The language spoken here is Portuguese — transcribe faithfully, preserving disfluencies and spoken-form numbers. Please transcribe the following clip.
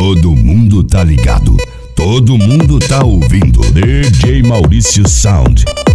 Todo mundo tá ligado, todo mundo tá ouvindo. D J Maurício Sound.